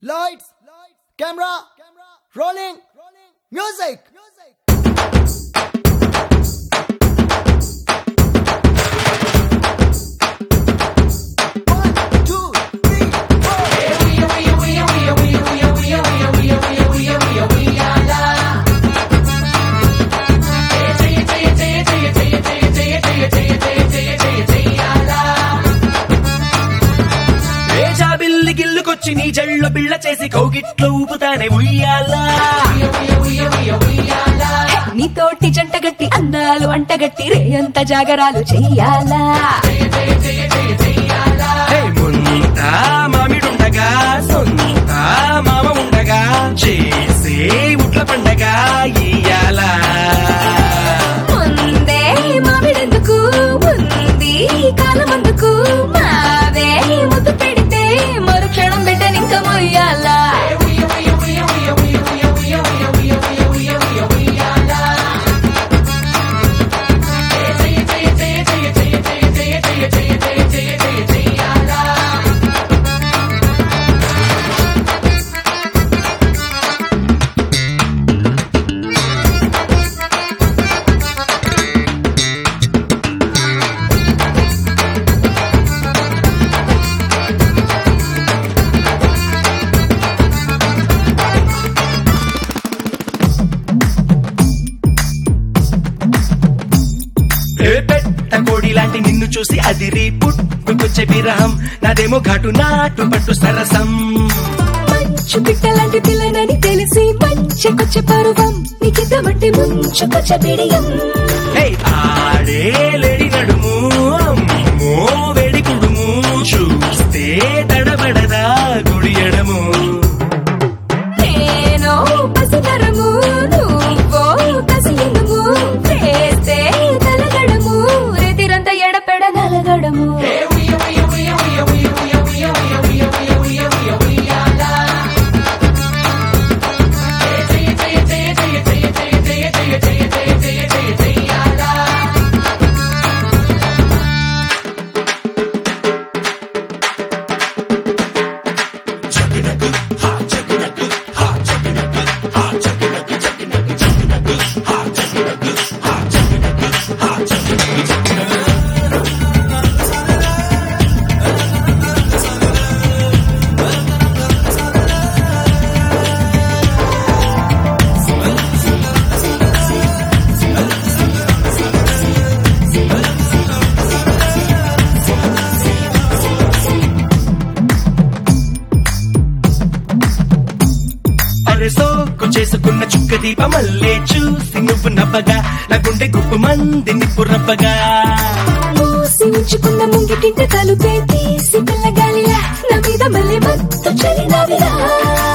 Lights, camera, rolling, music. గిల్లుకొచ్చి నీ జల్లో బిళ్ళ చేసి కౌగిట్లో ఊపుతానే ఉయ్యాలా నీతోటి జంటగట్టి అందాలు అంటగట్టి రేయంత జాగరాలు చెయ్యాలా ముంత మామిడుండగా సొంత మామ ఉండగా చేసే ఉట్ల పండగ ఇయ్యాలా ముందే మామిడెందుకు ఉంది కాలమందుకు మావే ముద్దు పెడితే మరుక్షణం బిడ్డనింక మొయ్యాలా కోడి లాంటి నిన్ను చూసి అదిరి పుట్టుకొచ్చే విరహం నాదేమో ఘాటు నాటు పట్టు సరసం మంచు పిట్టలాంటి పిల్లనని తెలిసి మంచుకొచ్చే పరువం నీకిద్దమంటే ముంచుకొచ్చే బిడియం ఆడే లేడి నడుము అమ్మో వేడి కుడుము చూస్తే తడబడదా గుడియడము నేను పసితరము నువ్వో కసియనుము వేస్తే తలగడము రెతిరంత ఎడపెడ నలగడము సోకు చేసుకున్న చుక్క దీపమల్లే చూసి నువ్వు నవ్వగా నా గుండె గుప్పు మంది నిప్పు రవ్వగా మూసి ఉంచుకున్న ముంగిటింట తలుపే తీసి పిల్లగాలిలా నా మీద మళ్ళీ మత్తు చలి నవిలా